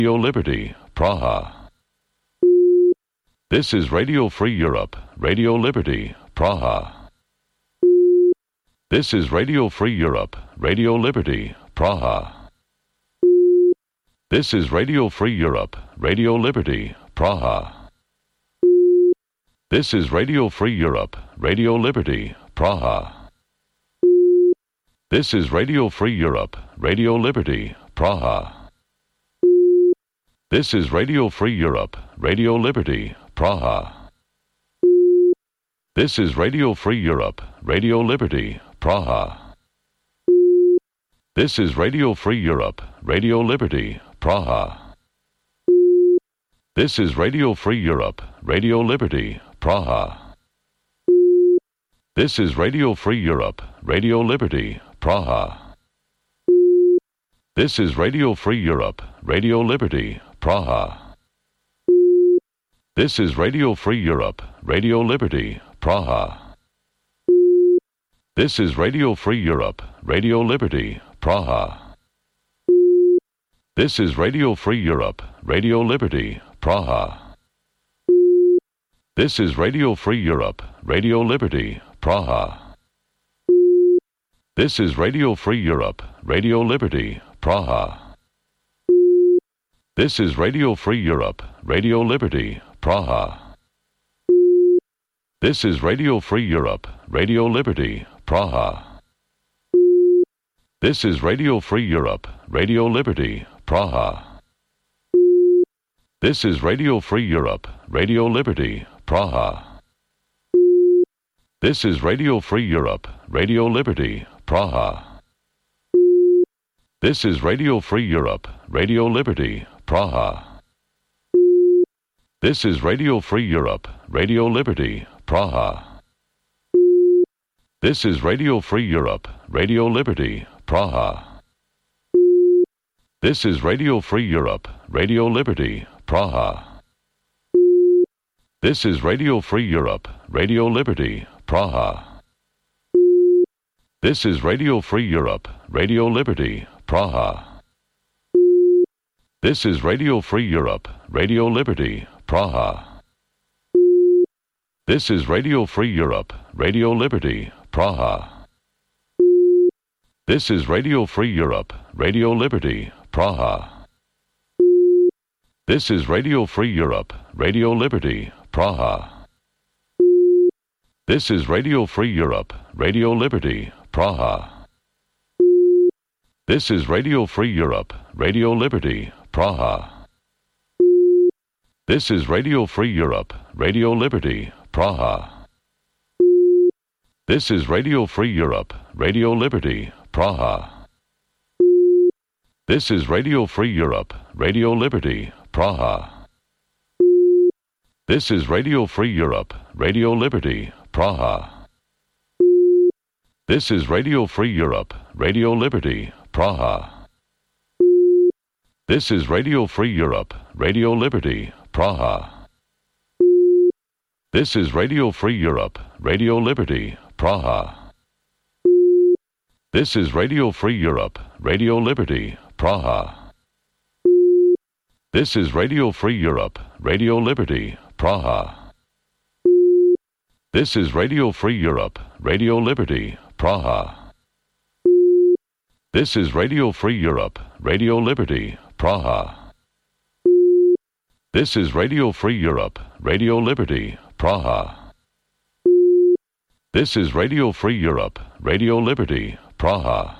Radio Liberty, Praha. This is Radio Free Europe, Radio Liberty, Praha. This is Radio Free Europe, Radio Liberty, Praha. This is Radio Free Europe, Radio Liberty, Praha. This is Radio Free Europe, Radio Liberty, Praha. This is Radio Free Europe, Radio Liberty, Praha. This is Radio Free Europe, Radio Liberty, Praha. This is Radio Free Europe, Radio Liberty, Praha. This is Radio Free Europe, Radio Liberty, Praha. This is Radio Free Europe, Radio Liberty, Praha. This is Radio Free Europe, Radio Liberty, Praha. This is Radio Free Europe, Radio Liberty, Praha. This is Radio Free Europe, Radio Liberty, Praha. This is Radio Free Europe, Radio Liberty, Praha. This is Radio Free Europe, Radio Liberty, Praha. This is Radio Free Europe, Radio Liberty, Praha. This is Radio Free Europe, Radio Liberty, Praha. This is Radio Free Europe, Radio Liberty, Praha. This is Radio Free Europe, Radio Liberty, Praha. This is Radio Free Europe, Radio Liberty, Praha. This is Radio Free Europe, Radio Liberty, Praha. This is Radio Free Europe, Radio Liberty, Praha. This is Radio Free Europe, Radio Liberty, Praha. This is Radio Free Europe, Radio Liberty, Praha. This is Radio Free Europe, Radio Liberty, Praha. This is Radio Free Europe, Radio Liberty, Praha. This is Radio Free Europe, Radio Liberty, Praha. This is Radio Free Europe, Radio Liberty, Praha. This is Radio Free Europe, Radio Liberty, Praha. This is Radio Free Europe, Radio Liberty, Praha. This is Radio Free Europe, Radio Liberty, Praha. This is Radio Free Europe, Radio Liberty, Praha. This is Radio Free Europe, Radio Liberty, Praha. This is Radio Free Europe, Radio Liberty, Praha. This is Radio Free Europe, Radio Liberty, Praha. This is Radio Free Europe, Radio Liberty, Praha. This is Radio Free Europe, Radio Liberty, Praha. This is Radio Free Europe, Radio Liberty, Praha. This is Radio Free Europe, Radio Liberty, Praha. This is Radio Free Europe, Radio Liberty, Praha. This is Radio Free Europe, Radio Liberty, Praha. This is Radio Free Europe, Radio Liberty, Praha. This is Radio Free Europe, Radio Liberty, Praha. This is Radio Free Europe, Radio Liberty, Praha. This is Radio Free Europe, Radio Liberty, Praha. This is Radio Free Europe, Radio Liberty, Praha. This is Radio Free Europe, Radio Liberty, Praha.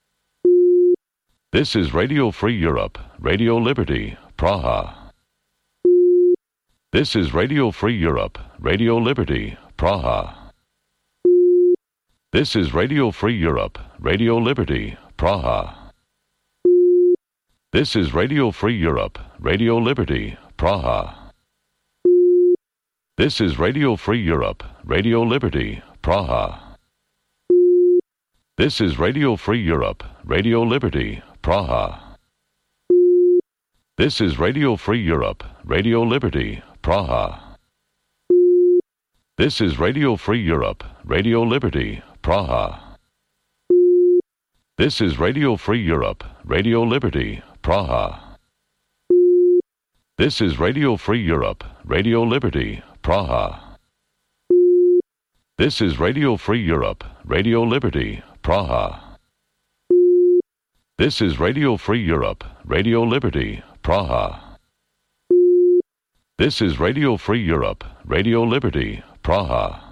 This is Radio Free Europe, Radio Liberty, Praha. This is Radio Free Europe, Radio Liberty, Praha. This is Radio Free Europe, Radio Liberty, Praha. This is Radio Free Europe, Radio Liberty, Praha. This is Radio Free Europe, Radio Liberty, Praha. This is Radio Free Europe, Radio Liberty, Praha. This is Radio Free Europe, Radio Liberty, Praha. This is Radio Free Europe, Radio Liberty, Praha. This is Radio Free Europe, Radio Liberty, Praha. This is Radio Free Europe, Radio Liberty, Praha. This is Radio Free Europe, Radio Liberty, Praha. This is Radio Free Europe, Radio Liberty, Praha. This is Radio Free Europe, Radio Liberty, Praha.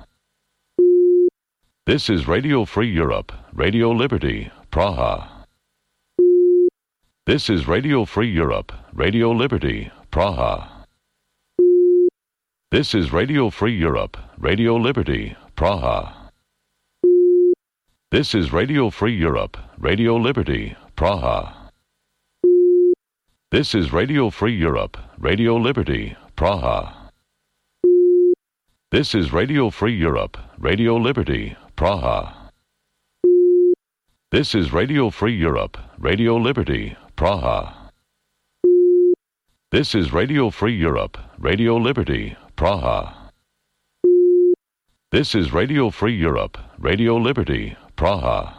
This is Radio Free Europe, Radio Liberty, Praha. This is Radio Free Europe, Radio Liberty, Praha. This is Radio Free Europe, Radio Liberty, Praha. This is Radio Free Europe, Radio Liberty, Praha. This is Radio Free Europe, Radio Liberty, Praha. This is Radio Free Europe, Radio Liberty, Praha. This is Radio Free Europe, Radio Liberty, Praha. This is Radio Free Europe, Radio Liberty, Praha. This is Radio Free Europe, Radio Liberty, Praha.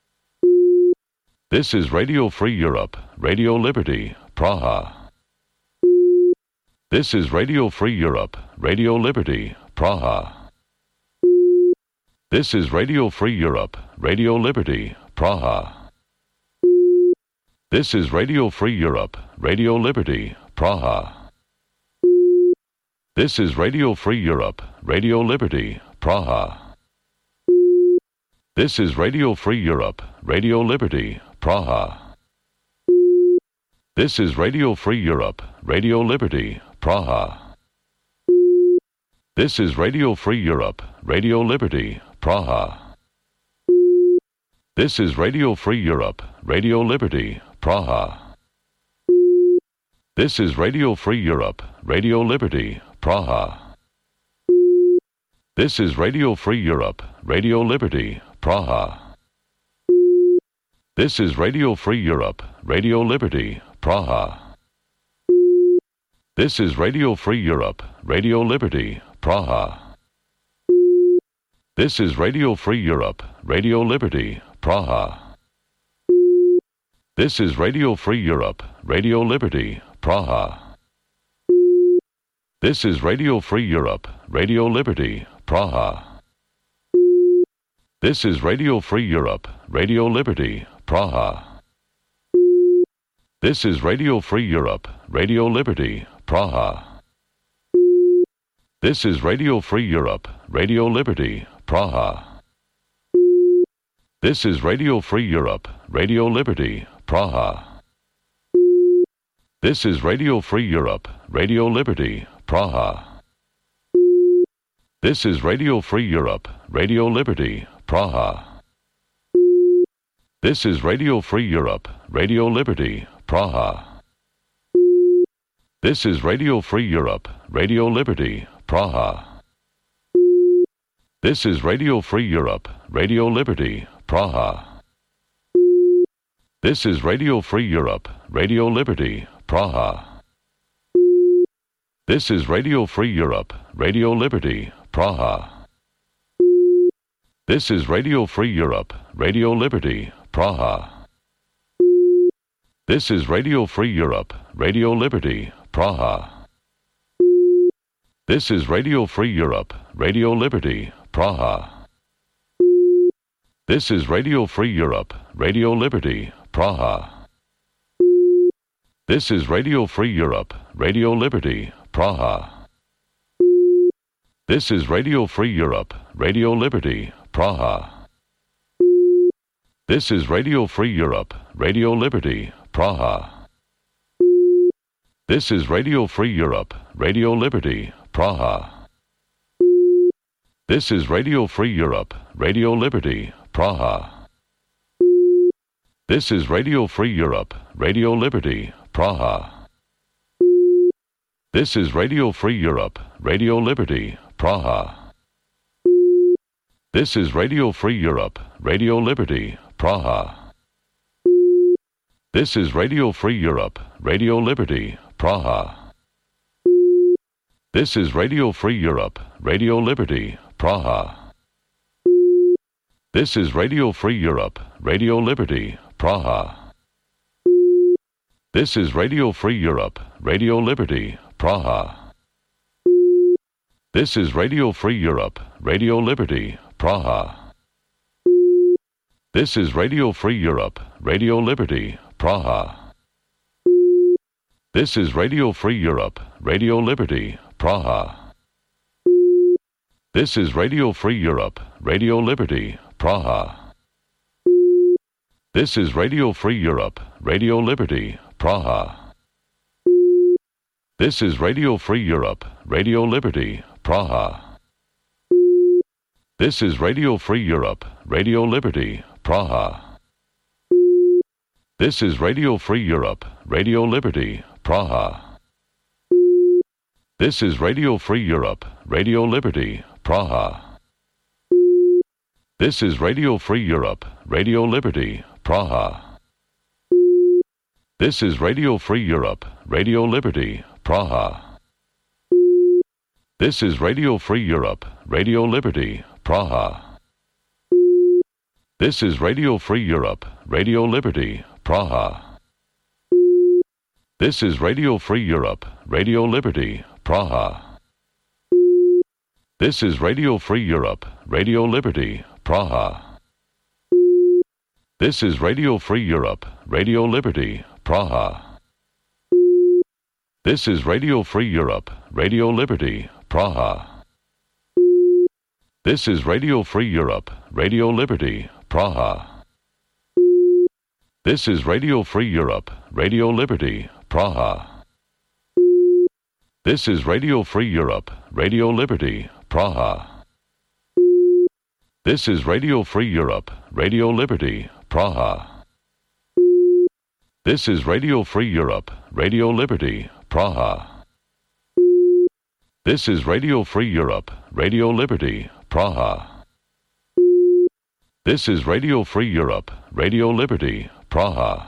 This is Radio Free Europe, Radio Liberty, Praha. This is Radio Free Europe, Radio Liberty, Praha. This is Radio Free Europe, Radio Liberty, Praha. This is Radio Free Europe, Radio Liberty, Praha. This is Radio Free Europe, Radio Liberty, Praha. This is Radio Free Europe, Radio Liberty, Praha. This is Radio Free Europe, Radio Liberty, Praha. This is Radio Free Europe, Radio Liberty, Praha. This is Radio Free Europe, Radio Liberty, Praha. This is Radio Free Europe, Radio Liberty, Praha. This is Radio Free Europe, Radio Liberty, Praha. This is Radio Free Europe, Radio Liberty, Praha. This is Radio Free Europe, Radio Liberty, Praha. This is Radio Free Europe, Radio Liberty, Praha. This is Radio Free Europe, Radio Liberty, Praha. This is Radio Free Europe, Radio Liberty, Praha. This is Radio Free Europe, Radio Liberty, Praha. This is Radio Free Europe, Radio Liberty, Praha. This is Radio Free Europe, Radio Liberty, Praha. This is Radio Free Europe, Radio Liberty, Praha. This is Radio Free Europe, Radio Liberty, Praha. This is Radio Free Europe, Radio Liberty, Praha. This is Radio Free Europe, Radio Liberty, Praha. This is Radio Free Europe, Radio Liberty, Praha. This is Radio Free Europe, Radio Liberty, Praha. This is Radio Free Europe, Radio Liberty, Praha. This is Radio Free Europe, Radio Liberty, Praha. This is Radio Free Europe, Radio Liberty, Praha. This is Radio Free Europe, Radio Liberty, Praha. This is Radio Free Europe, Radio Liberty, Praha. This is Radio Free Europe, Radio Liberty, Praha. This is Radio Free Europe, Radio Liberty, Praha. This is Radio Free Europe, Radio Liberty, Praha. This is Radio Free Europe, Radio Liberty, Praha. This is Radio Free Europe, Radio Liberty, Praha. This is Radio Free Europe, Radio Liberty, Praha. This is Radio Free Europe, Radio Liberty, Praha. This is Radio Free Europe, Radio Liberty, Praha. This is Radio Free Europe, Radio Liberty, Praha. This is Radio Free Europe, Radio Liberty, Praha. This is Radio Free Europe, Radio Liberty, Praha. This is Radio Free Europe, Radio Liberty, Praha. This is Radio Free Europe, Radio Liberty, Praha. This is Radio Free Europe, Radio Liberty, Praha. This is Radio Free Europe, Radio Liberty, Praha. This is Radio Free Europe, Radio Liberty, Praha. This is Radio Free Europe, Radio Liberty, Praha. This is Radio Free Europe, Radio Liberty, Praha. This is Radio Free Europe, Radio Liberty, Praha. This is Radio Free Europe, Radio Liberty, Praha. This is Radio Free Europe, Radio Liberty, Praha. This is Radio Free Europe, Radio Liberty, Praha. This is Radio Free Europe, Radio Liberty, Praha. This is Radio Free Europe, Radio Liberty, Praha. This is Radio Free Europe, Radio Liberty, Praha. This is Radio Free Europe, Radio Liberty, Praha. This is Radio Free Europe, Radio Liberty, Praha. This is Radio Free Europe, Radio Liberty, Praha. This is Radio Free Europe, Radio Liberty, Praha. This is Radio Free Europe, Radio Liberty, Praha. This is Radio Free Europe, Radio Liberty, Praha. This is Radio Free Europe, Radio Liberty, Praha. This is Radio Free Europe, Radio Liberty, Praha. This is Radio Free Europe, Radio Liberty, Praha. This is Radio Free Europe, Radio Liberty, Praha. This is Radio Free Europe, Radio Liberty, Praha. This is Radio Free Europe, Radio Liberty, Praha.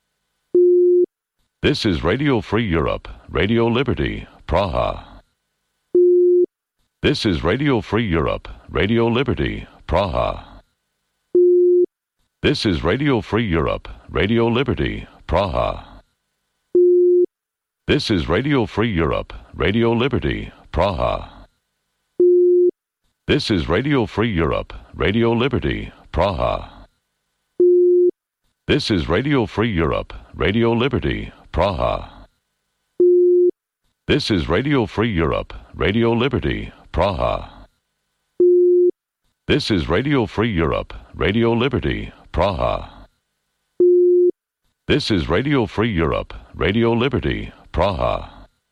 This is Radio Free Europe, Radio Liberty, Praha. This is Radio Free Europe, Radio Liberty, Praha. This is Radio Free Europe, Radio Liberty, Praha. This is Radio Free Europe, Radio Liberty, Praha. This is Radio Free Europe, Radio Liberty, Praha. This is Radio Free Europe, Radio Liberty, Praha. This is Radio Free Europe, Radio Liberty, Praha. This is Radio Free Europe, Radio Liberty, Praha. This is Radio Free Europe, Radio Liberty, Praha.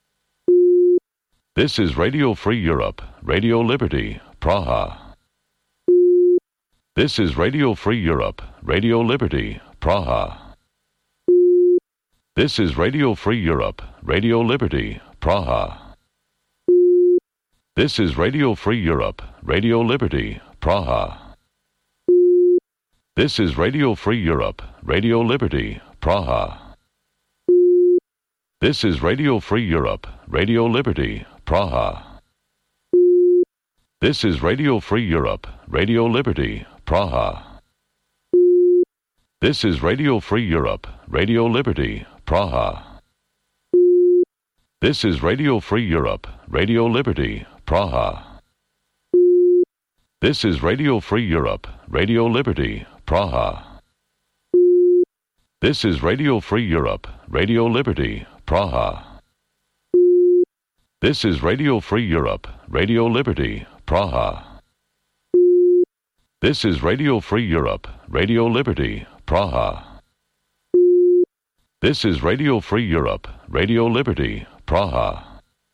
This is Radio Free Europe, Radio Liberty, Praha. This is Radio Free Europe, Radio Liberty, Praha. This is Radio Free Europe, Radio Liberty, Praha. This is Radio Free Europe, Radio Liberty, Praha. This is Radio Free Europe, Radio Liberty, Praha. This is Radio Free Europe, Radio Liberty, Praha. This is Radio Free Europe, Radio Liberty, Praha. This is Radio Free Europe, Radio Liberty, Praha. This is Radio Free Europe, Radio Liberty, Praha. This is Radio Free Europe, Radio Liberty, Praha. This is Radio Free Europe, Radio Liberty, Praha. This is Radio Free Europe, Radio Liberty, Praha. This is Radio Free Europe, Radio Liberty, Praha. This is Radio Free Europe, Radio Liberty, Praha.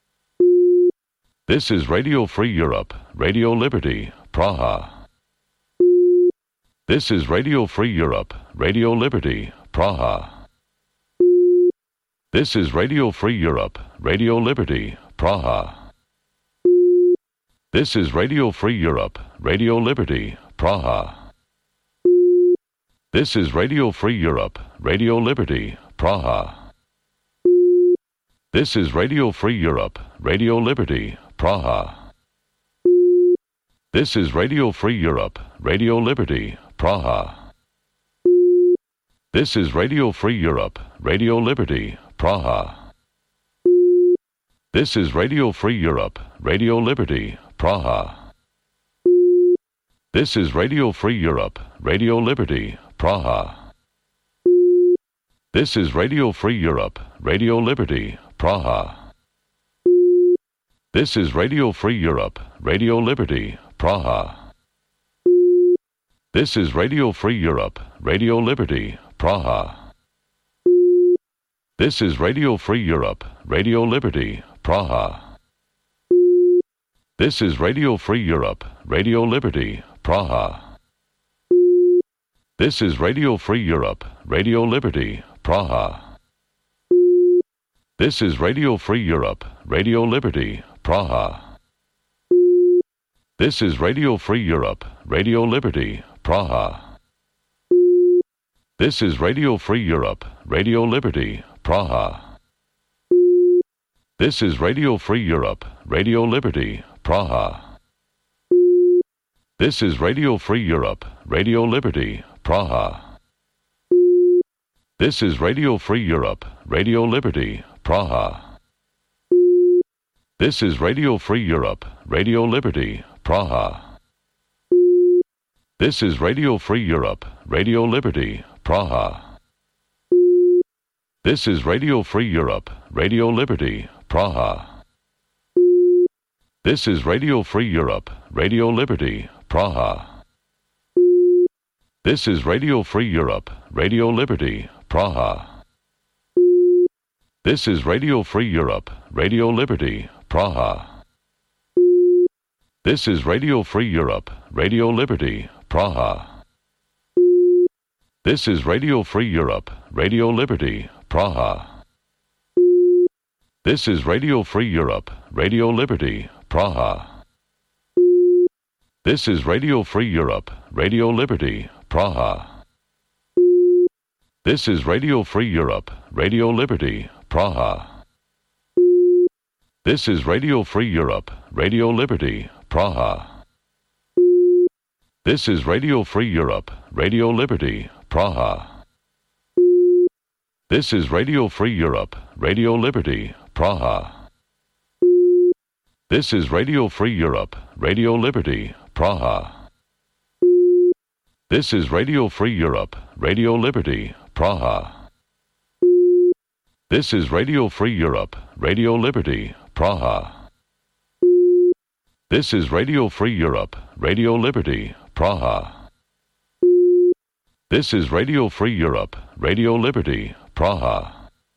This is Radio Free Europe, Radio Liberty, Praha. This is Radio Free Europe, Radio Liberty, Praha. This is Radio Free Europe, Radio Liberty, Praha. This is Radio Free Europe, Radio Liberty, Praha. This is Radio Free Europe, Radio Liberty, Praha. This is Radio Free Europe, Radio Liberty, Praha. This is Radio Free Europe, Radio Liberty, Praha. This is Radio Free Europe, Radio Liberty, Praha. This is Radio Free Europe, Radio Liberty, Praha. This is Radio Free Europe, Radio Liberty, Praha. This is Radio Free Europe, Radio Liberty, Praha. This is Radio Free Europe, Radio Liberty, Praha. This is Radio Free Europe, Radio Liberty, Praha. This is Radio Free Europe, Radio Liberty, Praha. This is Radio Free Europe, Radio Liberty, Praha. This is Radio Free Europe, Radio Liberty, Praha. This is Radio Free Europe, Radio Liberty, Praha. This is Radio Free Europe, Radio Liberty, Praha. This is Radio Free Europe, Radio Liberty, Praha. This is Radio Free Europe, Radio Liberty, Praha. This is Radio Free Europe, Radio Liberty, Praha. This is Radio Free Europe, Radio Liberty, Praha. This is Radio Free Europe, Radio Liberty, Praha. This is Radio Free Europe, Radio Liberty, Praha. This is Radio Free Europe, Radio Liberty, Praha. This is Radio Free Europe, Radio Liberty, Praha. This is Radio Free Europe, Radio Liberty, Praha. This is Radio Free Europe, Radio Liberty, Praha. This is Radio Free Europe, Radio Liberty, Praha. This is Radio Free Europe, Radio Liberty, Praha. This is Radio Free Europe, Radio Liberty, Praha. This is Radio Free Europe, Radio Liberty, Praha. This is Radio Free Europe, Radio Liberty, Praha. This is Radio Free Europe, Radio Liberty, Praha. This is Radio Free Europe, Radio Liberty, Praha. This is Radio Free Europe, Radio Liberty, Praha. This is Radio Free Europe, Radio Liberty, Praha. This is Radio Free Europe, Radio Liberty, Praha. This is Radio Free Europe, Radio Liberty, Praha. This is Radio Free Europe, Radio Liberty, Praha. This is Radio Free Europe, Radio Liberty, Praha.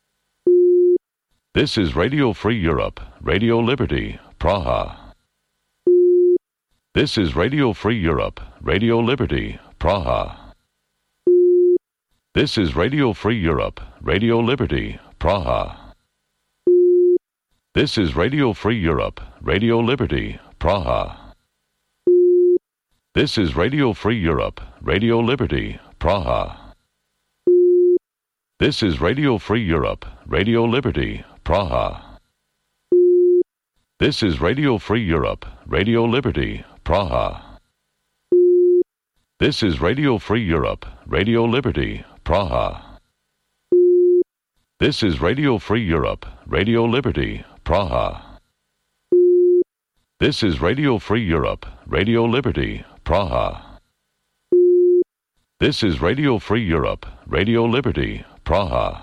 This is Radio Free Europe, Radio Liberty, Praha. This is Radio Free Europe, Radio Liberty, Praha. This is Radio Free Europe, Radio Liberty, Praha. This is Radio Free Europe, Radio Liberty, Praha. This is Radio Free Europe, Radio Liberty, Praha. This is Radio Free Europe, Radio Liberty, Praha. This is Radio Free Europe, Radio Liberty, Praha. This is Radio Free Europe, Radio Liberty, Praha. This is Radio Free Europe, Radio Liberty, Praha. This is Radio Free Europe, Radio Liberty, Praha. This is Radio Free Europe, Radio Liberty, Praha.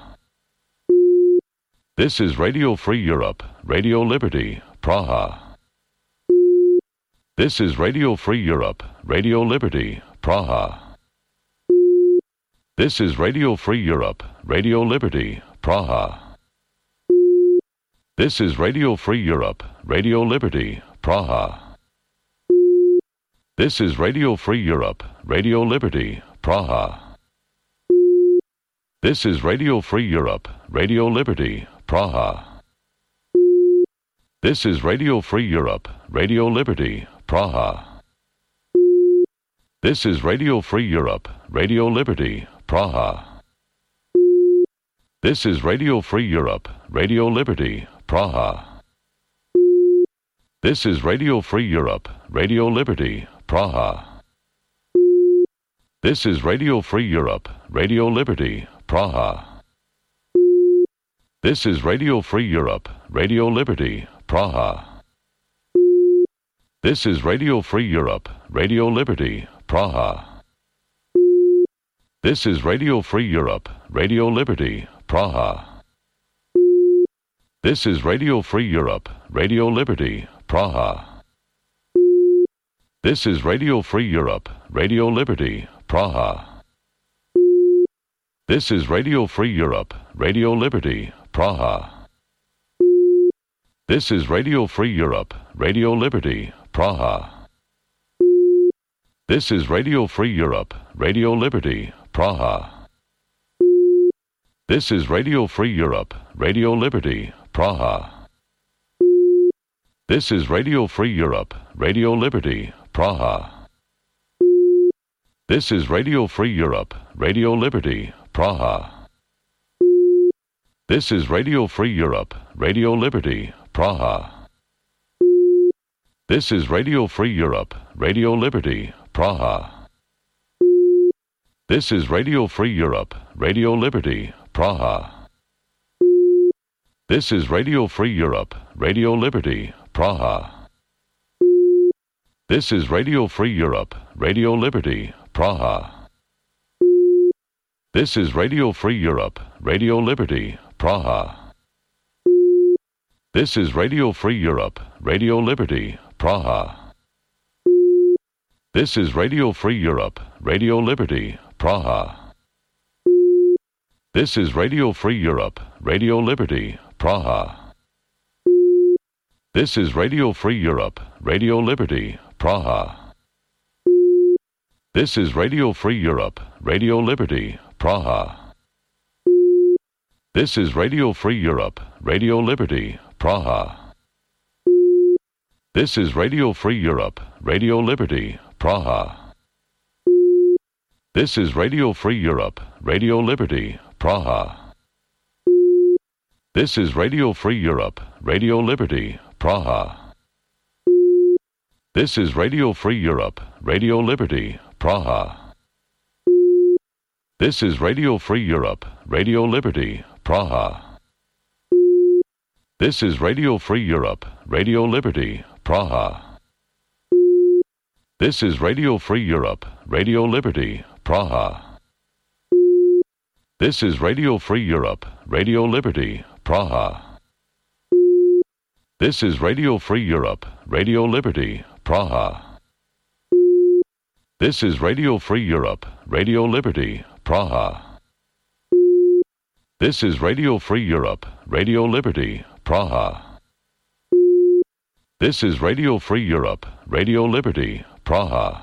This is Radio Free Europe, Radio Liberty, Praha. This is Radio Free Europe, Radio Liberty, Praha. This is Radio Free Europe, Radio Liberty, Praha. This is Radio Free Europe, Radio Liberty, Praha. This is Radio Free Europe, Radio Liberty, Praha. This is Radio Free Europe, Radio Liberty, Praha. This is Radio Free Europe, Radio Liberty, Praha. This is Radio Free Europe, Radio Liberty, Praha. This is Radio Free Europe, Radio Liberty, Praha. This is Radio Free Europe, Radio Liberty, Praha. This is Radio Free Europe, Radio Liberty, Praha. This is Radio Free Europe, Radio Liberty, Praha. This is Radio Free Europe, Radio Liberty, Praha. This is Radio Free Europe, Radio Liberty, Praha. This is Radio Free Europe, Radio Liberty, Praha. This is Radio Free Europe, Radio Liberty, Praha. This is Radio Free Europe, Radio Liberty, Praha. This is Radio Free Europe, Radio Liberty, Praha. This is Radio Free Europe, Radio Liberty, Praha. This is Radio Free Europe, Radio Liberty, Praha. This is Radio Free Europe, Radio Liberty, Praha. This is Radio Free Europe, Radio Liberty, Praha. This is Radio Free Europe, Radio Liberty, Praha. This is Radio Free Europe, Radio Liberty, Praha. This is Radio Free Europe, Radio Liberty, Praha. This is Radio Free Europe, Radio Liberty, Praha. This is Radio Free Europe, Radio Liberty, Praha. This is Radio Free Europe, Radio Liberty, Praha. This is Radio Free Europe, Radio Liberty, Praha. This is Radio Free Europe, Radio Liberty, Praha. This is Radio Free Europe, Radio Liberty, Praha. This is Radio Free Europe, Radio Liberty, Praha. This is Radio Free Europe, Radio Liberty, Praha. This is Radio Free Europe, Radio Liberty, Praha. This is Radio Free Europe, Radio Liberty, Praha. This is Radio Free Europe, Radio Liberty, Praha. This is Radio Free Europe, Radio Liberty, Praha. This is Radio Free Europe, Radio Liberty, Praha. This is Radio Free Europe, Radio Liberty, Praha. This is Radio Free Europe, Radio Liberty, Praha. This is Radio Free Europe, Radio Liberty, Praha. This is Radio Free Europe, Radio Liberty, Praha. This is Radio Free Europe, Radio Liberty, Praha. This is Radio Free Europe, Radio Liberty, Praha. This is Radio Free Europe, Radio Liberty, Praha. This is Radio Free Europe, Radio Liberty, Praha.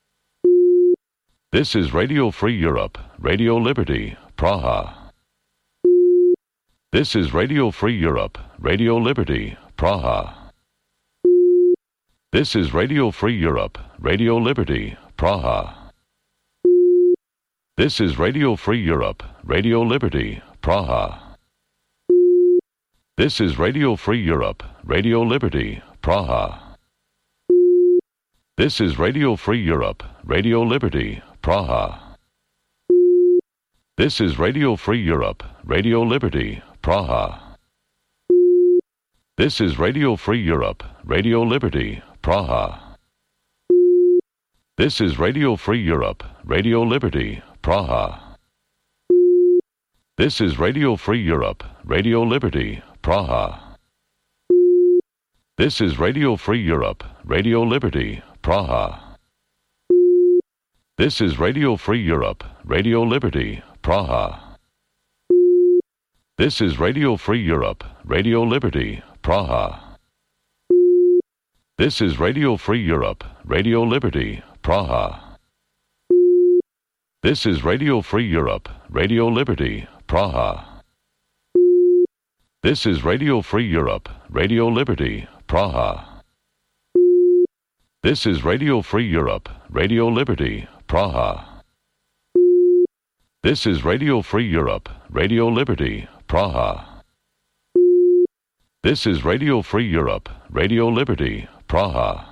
This is Radio Free Europe, Radio Liberty, Praha. This is Radio Free Europe, Radio Liberty, Praha. This is Radio Free Europe, Radio Liberty, Praha. This is Radio Free Europe, Radio Liberty, Praha. This is Radio Free Europe, Radio Liberty, Praha. This is Radio Free Europe, Radio Liberty, Praha. This is Radio Free Europe, Radio Liberty, Praha. This is Radio Free Europe, Radio Liberty, Praha. This is Radio Free Europe, Radio Liberty, Praha. This is Radio Free Europe, Radio Liberty, Praha. This is Radio Free Europe, Radio Liberty, Praha. This is Radio Free Europe, Radio Liberty, Praha. This is Radio Free Europe, Radio Liberty, Praha. This is Radio Free Europe, Radio Liberty, Praha. This is Radio Free Europe, Radio Liberty, Praha. This is Radio Free Europe, Radio Liberty, Praha. This is Radio Free Europe, Radio Liberty, Praha. This is Radio Free Europe, Radio Liberty, Praha. This is Radio Free Europe, Radio Liberty, Praha.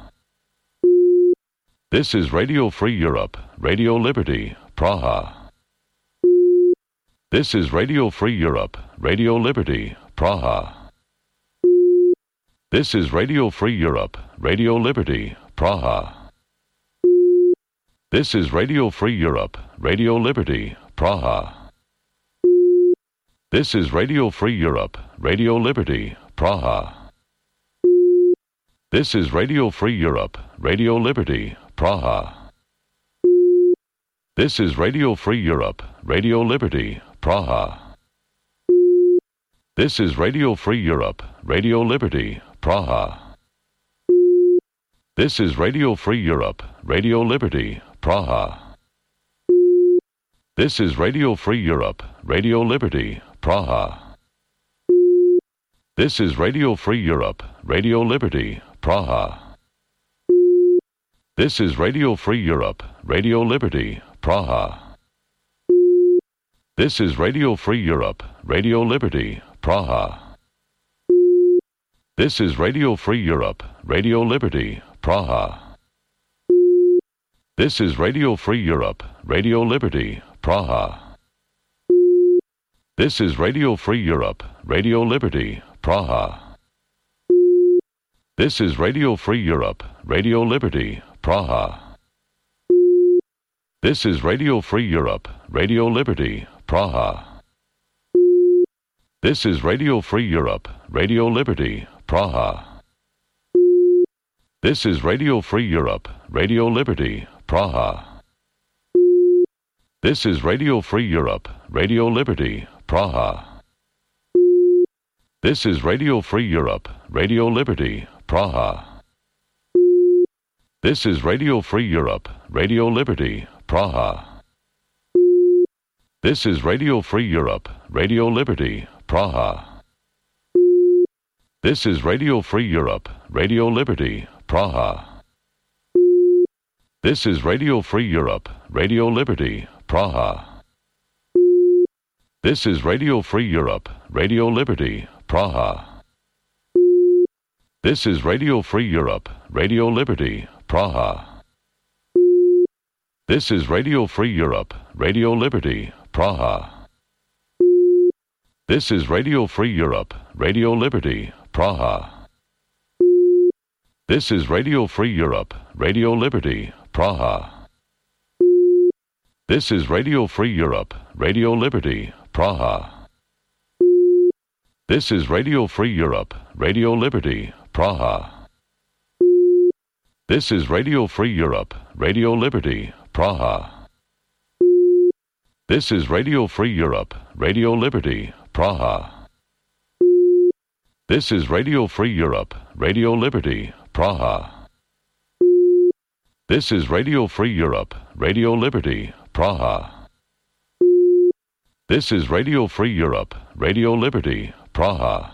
This is Radio Free Europe, Radio Liberty, Praha. This is Radio Free Europe, Radio Liberty, Praha. This is Radio Free Europe, Radio Liberty, Praha. This is Radio Free Europe, Radio Liberty, Praha. This is Radio Free Europe, Radio Liberty, Praha. This is Radio Free Europe, Radio Liberty, Praha. This is Radio Free Europe, Radio Liberty, Praha. This is Radio Free Europe, Radio Liberty, Praha. This is Radio Free Europe, Radio Liberty, Praha. This is Radio Free Europe, Radio Liberty, Praha. This is Radio Free Europe, Radio Liberty, Praha. This is Radio Free Europe, Radio Liberty, Praha. This is Radio Free Europe, Radio Liberty, Praha. This is Radio Free Europe, Radio Liberty, Praha. This is Radio Free Europe, Radio Liberty, Praha. This is Radio Free Europe, Radio Liberty, Praha. This is Radio Free Europe, Radio Liberty, Praha. This is Radio Free Europe, Radio Liberty, Praha. This is Radio Free Europe, Radio Liberty, Praha. This is Radio Free Europe, Radio Liberty, Praha. This is Radio Free Europe, Radio Liberty, Praha. This is Radio Free Europe, Radio Liberty, Praha. This is Radio Free Europe, Radio Liberty, Praha. This is Radio Free Europe, Radio Liberty, Praha. This is Radio Free Europe, Radio Liberty, Praha. This is Radio Free Europe, Radio Liberty, Praha. This is Radio Free Europe, Radio Liberty, Praha. This is Radio Free Europe, Radio Liberty, Praha. This is Radio Free Europe, Radio Liberty, Praha. This is Radio Free Europe, Radio Liberty, Praha. This is Radio Free Europe, Radio Liberty, Praha. This is Radio Free Europe, Radio Liberty, Praha. This is Radio Free Europe, Radio Liberty, Praha. This is Radio Free Europe, Radio Liberty, Praha. This is Radio Free Europe, Radio Liberty, Praha. This is Radio Free Europe, Radio Liberty, Praha. This is Radio Free Europe, Radio Liberty, Praha. This is Radio Free Europe, Radio Liberty, Praha.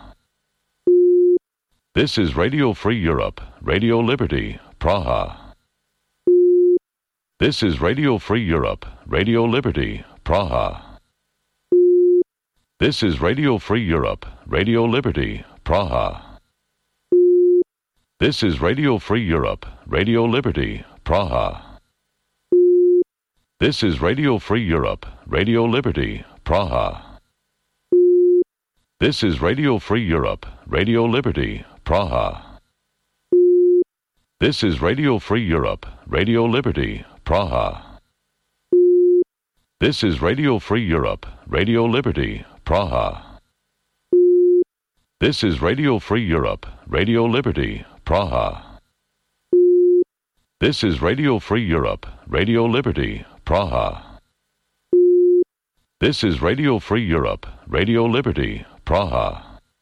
This is Radio Free Europe, Radio Liberty, Praha. This is Radio Free Europe, Radio Liberty, Praha. This is Radio Free Europe, Radio Liberty, Praha. This is Radio Free Europe, Radio Liberty, Praha. This is Radio Free Europe, Radio Liberty, Praha. This is Radio Free Europe, Radio Liberty, Praha. This is Radio Free Europe, Radio Liberty, Praha. This is Radio Free Europe, Radio Liberty, Praha. This is Radio Free Europe, Radio Liberty, Praha. This is Radio Free Europe, Radio Liberty, Praha. This is Radio Free Europe, Radio Liberty, Praha.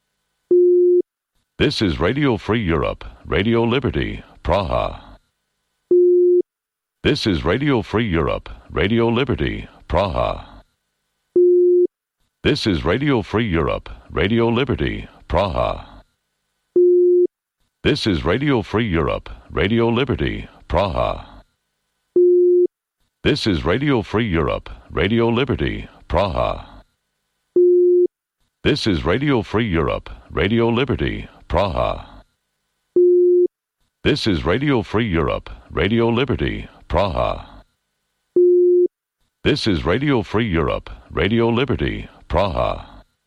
This is Radio Free Europe, Radio Liberty, Praha. This is Radio Free Europe, Radio Liberty, Praha. This is Radio Free Europe, Radio Liberty, Praha. This is Radio Free Europe, Radio Liberty, Praha. This is Radio Free Europe, Radio Liberty, Praha. This is Radio Free Europe, Radio Liberty, Praha. This is Radio Free Europe, Radio Liberty, Praha. This is Radio Free Europe, Radio Liberty, Praha.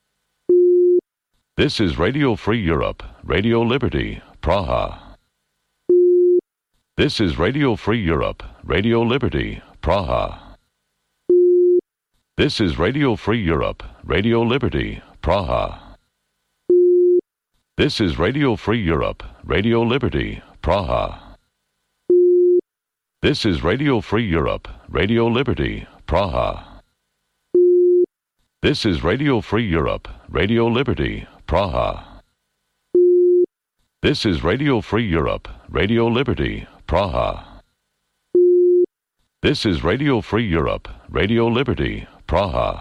This is Radio Free Europe, Radio Liberty, Praha. This is Radio Free Europe, Radio Liberty, Praha. This is Radio Free Europe, Radio Liberty, Praha. This is Radio Free Europe, Radio Liberty, Praha. This is Radio Free Europe, Radio Liberty, Praha. This is Radio Free Europe, Radio Liberty, Praha. This is Radio Free Europe, Radio Liberty, Praha. This is Radio Free Europe, Radio Liberty, Praha.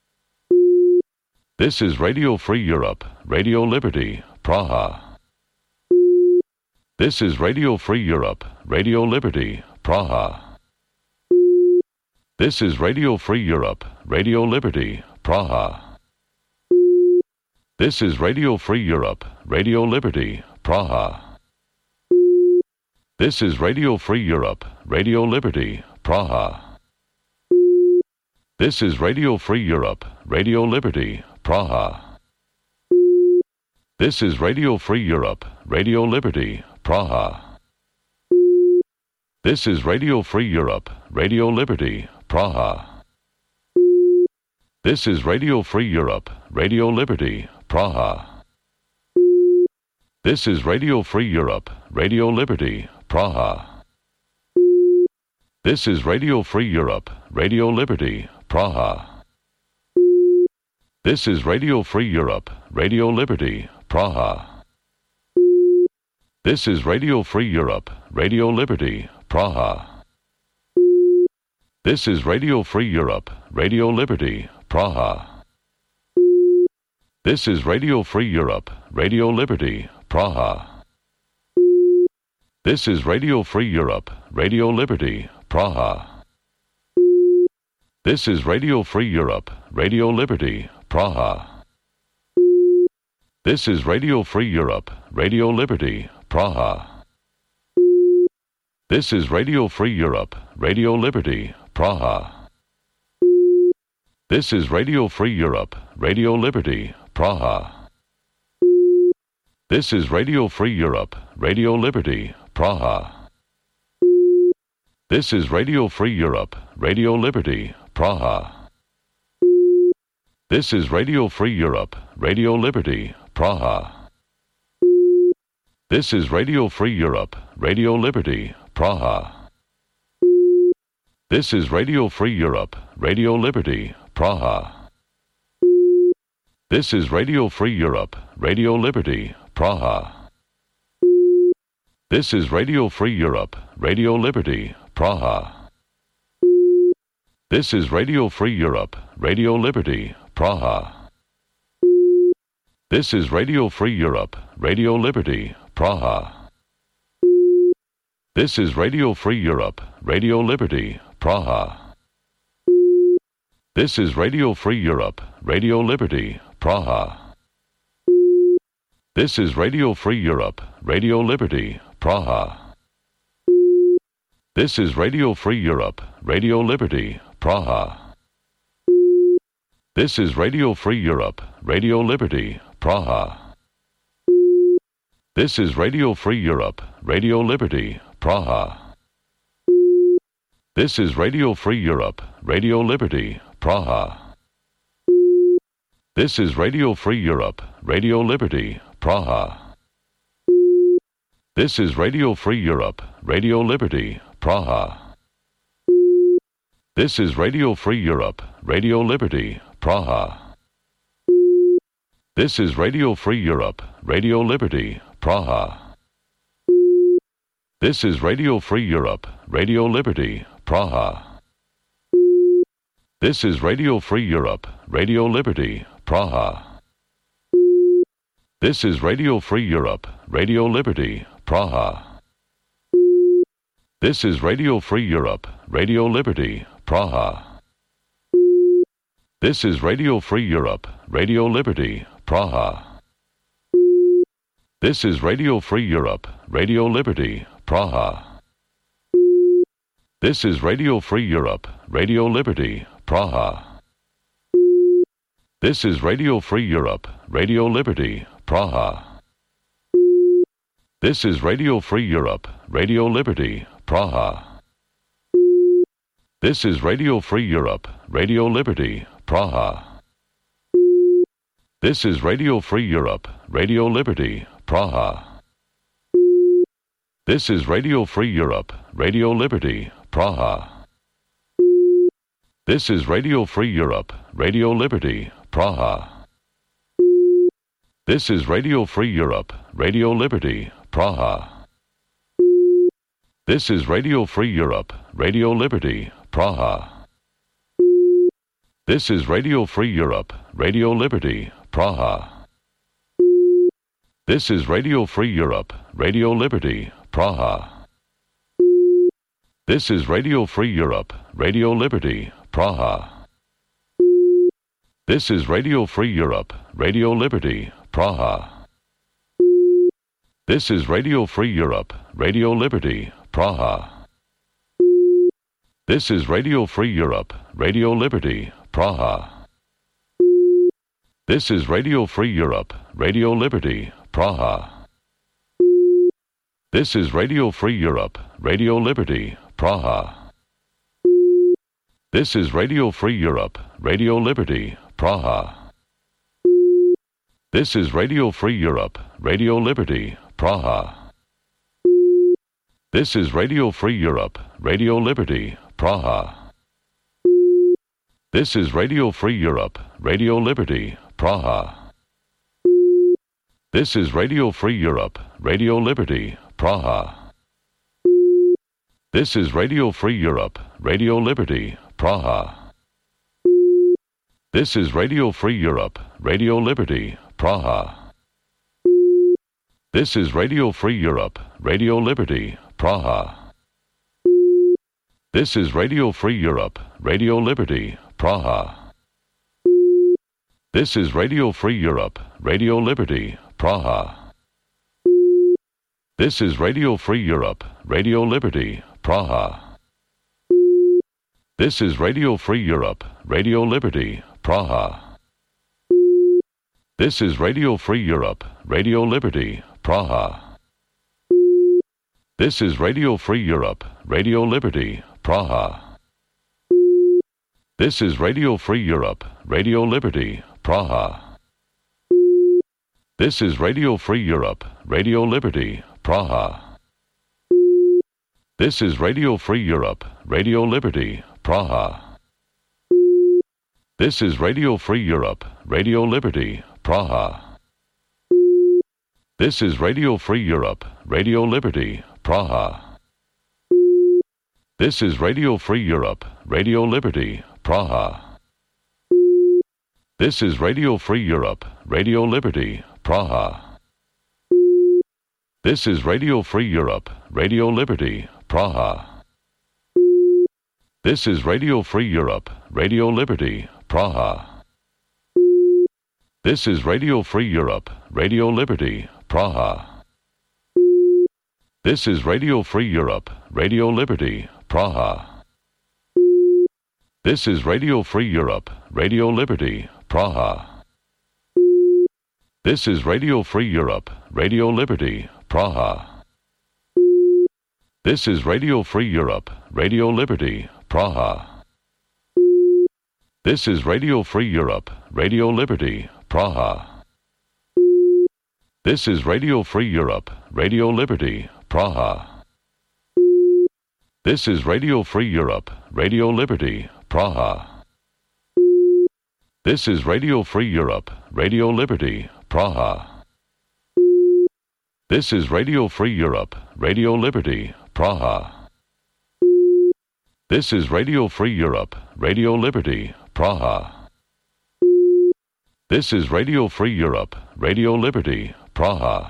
This is Radio Free Europe, Radio Liberty, Praha. This is Radio Free Europe, Radio Liberty, Praha. This is Radio Free Europe, Radio Liberty, Praha. This is Radio Free Europe, Radio Liberty, Praha. This is Radio Free Europe, Radio Liberty, Praha. This is Radio Free Europe, Radio Liberty, Praha. This is Radio Free Europe, Radio Liberty, Praha. This is Radio Free Europe, Radio Liberty, Praha. This is Radio Free Europe, Radio Liberty, Praha. This is Radio Free Europe, Radio Liberty, Praha. This is Radio Free Europe, Radio Liberty, Praha. This is Radio Free Europe, Radio Liberty, Praha. This is Radio Free Europe, Radio Liberty, Praha. This is Radio Free Europe, Radio Liberty, Praha. This is Radio Free Europe, Radio Liberty, Praha. This is Radio Free Europe, Radio Liberty, Praha. This is Radio Free Europe, Radio Liberty, Praha. This is Radio Free Europe, Radio Liberty, Praha. This is Radio Free Europe, Radio Liberty, Praha. This is Radio Free Europe, Radio Liberty, Praha. This is Radio Free Europe, Radio Liberty, Praha. This is Radio Free Europe, Radio Liberty, Praha. This is Radio Free Europe, Radio Liberty, Praha. This is Radio Free Europe, Radio Liberty, Praha. This is Radio Free Europe, Radio Liberty, Praha. This is Radio Free Europe, Radio Liberty, Praha. This is Radio Free Europe, Radio Liberty, Praha. This is Radio Free Europe, Radio Liberty, Praha. This is Radio Free Europe, Radio Liberty, Praha. This is Radio Free Europe, Radio Liberty, Praha. This is Radio Free Europe, Radio Liberty, Praha. This is Radio Free Europe, Radio Liberty, Praha. This is Radio Free Europe, Radio Liberty, Praha. This is Radio Free Europe, Radio Liberty, Praha. This is Radio Free Europe, Radio Liberty, Praha. This is Radio Free Europe, Radio Liberty, Praha. This is Radio Free Europe, Radio Liberty, Praha. This is Radio Free Europe, Radio Liberty, Praha. This is Radio Free Europe, Radio Liberty, Praha. This is Radio Free Europe, Radio Liberty, Praha. This is Radio Free Europe, Radio Liberty, Praha. This is Radio Free Europe, Radio Liberty, Praha. This is Radio Free Europe, Radio Liberty, Praha. This is Radio Free Europe, Radio Liberty, Praha. This is Radio Free Europe, Radio Liberty, Praha. This is Radio Free Europe, Radio Liberty, Praha. This is Radio Free Europe, Radio Liberty, Praha. This is Radio Free Europe, Radio Liberty, Praha. This is Radio Free Europe, Radio Liberty, Praha. This is Radio Free Europe, Radio Liberty, Praha. This is Radio Free Europe, Radio Liberty, Praha. This is Radio Free Europe, Radio Liberty, Praha. This is Radio Free Europe, Radio Liberty, Praha. This is Radio Free Europe, Radio Liberty, Praha. This is Radio Free Europe, Radio Liberty, Praha. This is Radio Free Europe, Radio Liberty, Praha. This is Radio Free Europe, Radio Liberty, Praha. This is Radio Free Europe, Radio Liberty, Praha. This is Radio Free Europe, Radio Liberty, Praha. This is Radio Free Europe, Radio Liberty, Praha. This is Radio Free Europe, Radio Liberty, Praha. This is Radio Free Europe, Radio Liberty, Praha. This is Radio Free Europe, Radio Liberty, Praha. This is Radio Free Europe, Radio Liberty, Praha. This is Radio Free Europe, Radio Liberty, Praha. This is Radio Free Europe, Radio Liberty, Praha. This is Radio Free Europe, Radio Liberty, Praha. This is Radio Free Europe, Radio Liberty, Praha. This is Radio Free Europe, Radio Liberty, Praha. This is Radio Free Europe, Radio Liberty, Praha. This is Radio Free Europe, Radio Liberty, Praha. This is Radio Free Europe, Radio Liberty, Praha. This is Radio Free Europe, Radio Liberty, Praha. This is Radio Free Europe, Radio Liberty, Praha. This is Radio Free Europe, Radio Liberty, Praha. This is Radio Free Europe, Radio Liberty, Praha. This is Radio Free Europe, Radio Liberty, Praha. This is Radio Free Europe, Radio Liberty, Praha. This is Radio Free Europe, Radio Liberty, Praha. This is Radio Free Europe, Radio Liberty, Praha. This is Radio Free Europe, Radio Liberty, Praha. This is Radio Free Europe, Radio Liberty, Praha. This is Radio Free Europe, Radio Liberty, Praha. This is Radio Free Europe, Radio Liberty, Praha. This is Radio Free Europe, Radio Liberty, Praha. This is Radio Free Europe, Radio Liberty, Praha. This is Radio Free Europe, Radio Liberty, Praha. This is Radio Free Europe, Radio Liberty, Praha. This is Radio Free Europe, Radio Liberty, Praha. This is Radio Free Europe, Radio Liberty, Praha. This is Radio Free Europe, Radio Liberty, Praha. This is Radio Free Europe, Radio Liberty, Praha. This is Radio Free Europe, Radio Liberty, Praha. This is Radio Free Europe, Radio Liberty, Praha. This is Radio Free Europe, Radio Liberty, Praha. This is Radio Free Europe, Radio Liberty, Praha. This is Radio Free Europe, Radio Liberty, Praha. This is Radio Free Europe, Radio Liberty, Praha.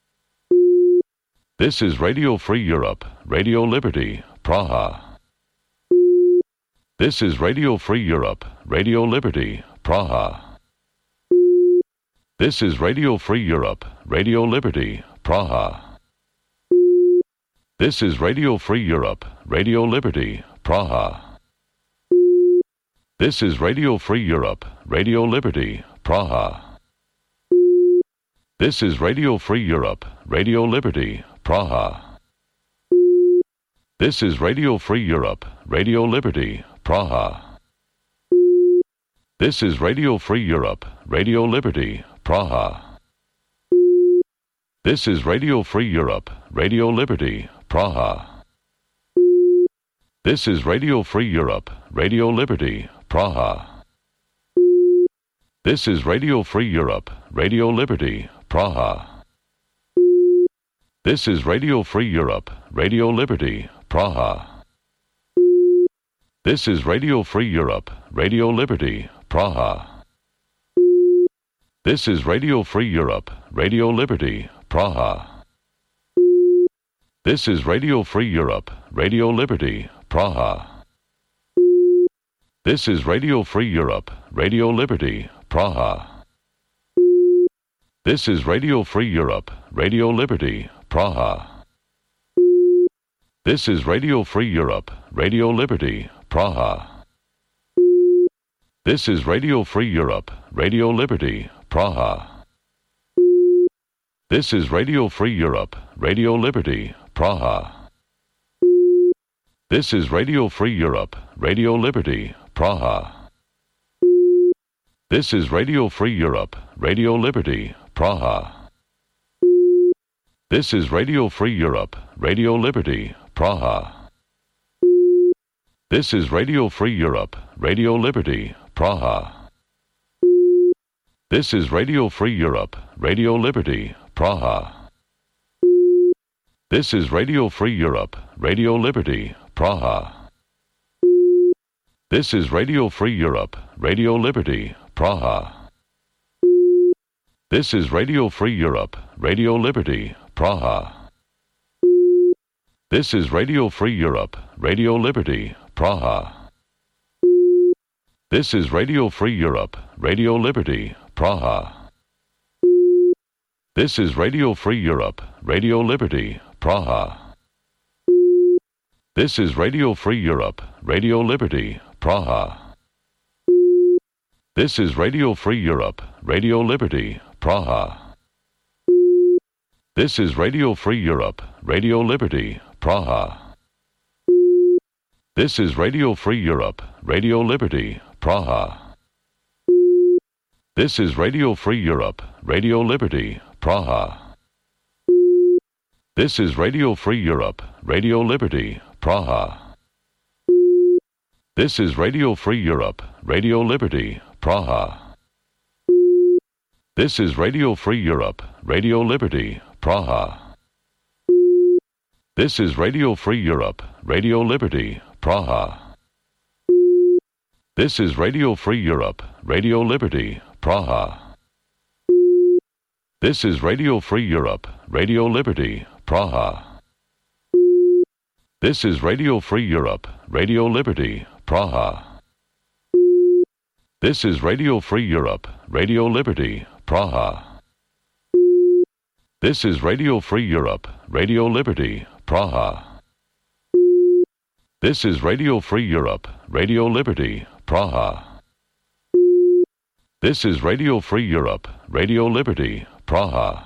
This is Radio Free Europe, Radio Liberty, Praha. This is Radio Free Europe, Radio Liberty, Praha. This is Radio Free Europe, Radio Liberty, Praha. This is Radio Free Europe, Radio Liberty, Praha. This is Radio Free Europe, Radio Liberty, Praha. This is Radio Free Europe, Radio Liberty, Praha. This is Radio Free Europe, Radio Liberty, Praha. This is Radio Free Europe, Radio Liberty, Praha. This is Radio Free Europe, Radio Liberty, Praha. This is Radio Free Europe, Radio Liberty, Praha. This is Radio Free Europe, Radio Liberty, Praha. This is Radio Free Europe, Radio Liberty, Praha. This is Radio Free Europe, Radio Liberty, Praha. This is Radio Free Europe, Radio Liberty, Praha. This is Radio Free Europe, Radio Liberty, Praha. This is Radio Free Europe, Radio Liberty, Praha. This is Radio Free Europe, Radio Liberty, Praha. This is Radio Free Europe, Radio Liberty, Praha. This is Radio Free Europe, Radio Liberty, Praha. This is Radio Free Europe, Radio Liberty, Praha. This is Radio Free Europe, Radio Liberty, Praha. This is Radio Free Europe, Radio Liberty, Praha. This is Radio Free Europe, Radio Liberty, Praha. This is Radio Free Europe, Radio Liberty, Praha. This is Radio Free Europe, Radio Liberty, Praha. This is Radio Free Europe, Radio Liberty, Praha. This is Radio Free Europe, Radio Liberty, Praha. This is Radio Free Europe, Radio Liberty, Praha. This is Radio Free Europe, Radio Liberty, Praha. This is Radio Free Europe, Radio Liberty, Praha. This is Radio Free Europe, Radio Liberty, Praha. This is Radio Free Europe, Radio Liberty, Praha. This is Radio Free Europe, Radio Liberty, Praha. This is Radio Free Europe, Radio Liberty, Praha. This is Radio Free Europe, Radio Liberty, Praha. This is Radio Free Europe, Radio Liberty, Praha. This is Radio Free Europe, Radio Liberty, Praha. This is Radio Free Europe, Radio Liberty, Praha. This is Radio Free Europe, Radio Liberty, Praha. This is Radio Free Europe, Radio Liberty, Praha. This is Radio Free Europe, Radio Liberty, Praha. This is Radio Free Europe, Radio Liberty, Praha. This is Radio Free Europe, Radio Liberty, Praha. This is Radio Free Europe, Radio Liberty, Praha. This is Radio Free Europe, Radio Liberty, Praha. This is Radio Free Europe, Radio Liberty, Praha. This is Radio Free Europe, Radio Liberty, Praha.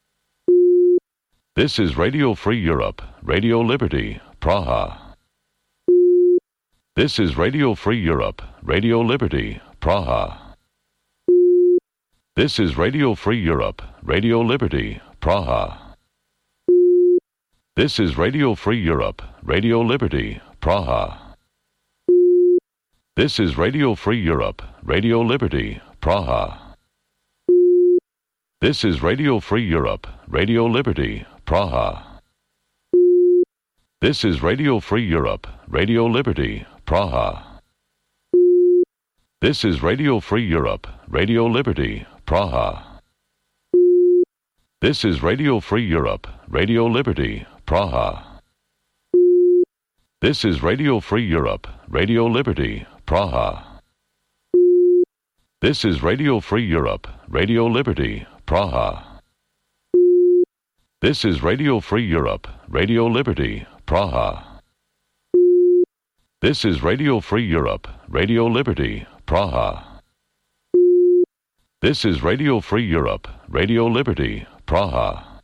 This is Radio Free Europe, Radio Liberty, Praha. This is Radio Free Europe, Radio Liberty, Praha. This is Radio Free Europe, Radio Liberty, Praha. This is Radio Free Europe, Radio Liberty, Praha. This is Radio Free Europe, Radio Liberty, Praha. This is Radio Free Europe, Radio Liberty, Praha. This is Radio Free Europe, Radio Liberty, Praha. This is Radio Free Europe, Radio Liberty, Praha. This is Radio Free Europe, Radio Liberty, Praha. This is Radio Free Europe, Radio Liberty, Praha. This is Radio Free Europe, Radio Liberty, Praha. This is Radio Free Europe, Radio Liberty, Praha. This is Radio Free Europe, Radio Liberty, Praha. This is Radio Free Europe, Radio Liberty, Praha.